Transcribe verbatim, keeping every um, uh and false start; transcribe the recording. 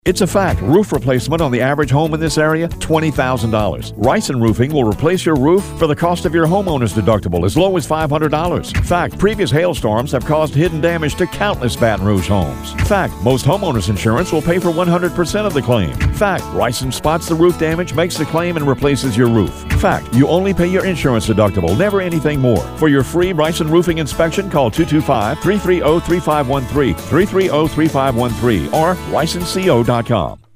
It's a fact. Roof replacement on the average home in this area, twenty thousand dollars. Ryson Roofing will replace your roof for the cost of your homeowner's deductible, as low as five hundred dollars. Fact, previous hailstorms have caused hidden damage to countless Baton Rouge homes. Fact, most homeowners insurance will pay for one hundred percent of the claim. Fact, Ryson spots the roof damage, makes the claim, and replaces your roof. Fact, you only pay your insurance deductible, never anything more. For your free Ryson Roofing inspection, call two two five, three three zero, three five one three, three three zero, three five one three, or Ryson Co dot com.